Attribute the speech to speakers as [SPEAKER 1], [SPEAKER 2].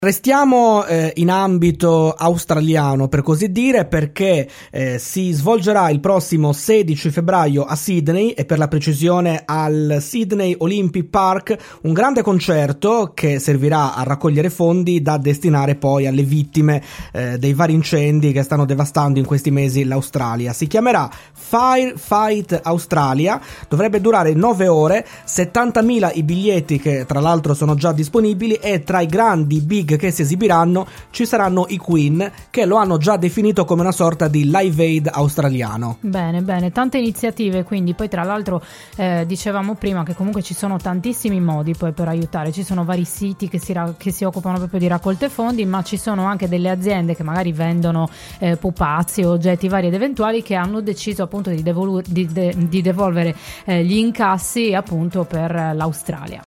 [SPEAKER 1] Restiamo in ambito australiano, per così dire, perché si svolgerà il prossimo 16 febbraio a Sydney, e per la precisione al Sydney Olympic Park, un grande concerto che servirà a raccogliere fondi da destinare poi alle vittime dei vari incendi che stanno devastando in questi mesi l'Australia. Si chiamerà Firefight Australia, dovrebbe durare 9 ore, 70.000 i biglietti che tra l'altro sono già disponibili, e tra i grandi big che si esibiranno ci saranno i Queen, che lo hanno già definito come una sorta di Live Aid australiano.
[SPEAKER 2] Bene, tante iniziative, quindi poi tra l'altro dicevamo prima che comunque ci sono tantissimi modi poi per aiutare, ci sono vari siti che si occupano proprio di raccolte fondi, ma ci sono anche delle aziende che magari vendono pupazzi o oggetti vari ed eventuali, che hanno deciso appunto di devolvere gli incassi appunto per l'Australia.